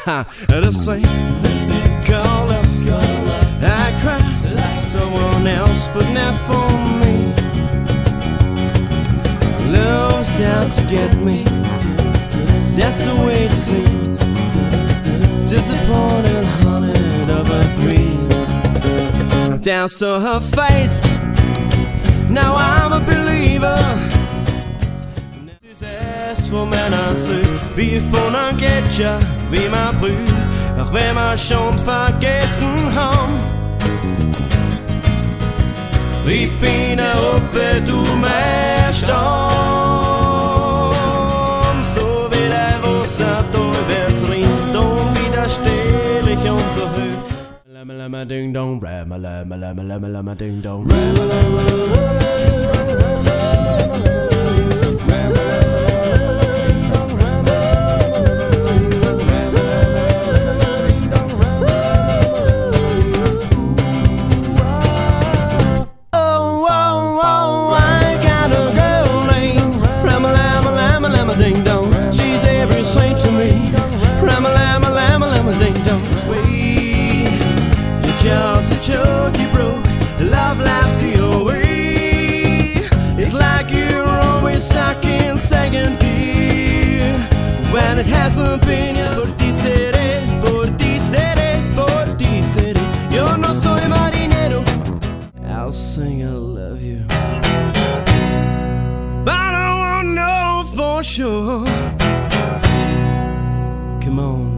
The same call up, I cried like someone else, but not for me. Love's out to get me, that's the way it seems. Disappointed, haunted of a dream. Down saw her face, now I'm a believer. Disastreful menace, wie von ein Gletscher, wie man brüht, auch wenn man schon vergessen haben. Ich bin ein Opfer, du mein Stamm. So wie der Wasser durchwärts rinnt und widerstehlich und so hoch. Lama lama ding dong, rama lama lama lama lama ding dong, rama lama lama. Ding dong, she's every saint to me. Rama lama lama lama ding dong. Sweet, your job's a joke you broke. Love life's the old way. It's like you're always stuck in second gear when it hasn't been. Por ti seré, por ti seré, por ti seré. Yo no soy marinero. I'll sing I love you, but I don't want no for sure. Come on.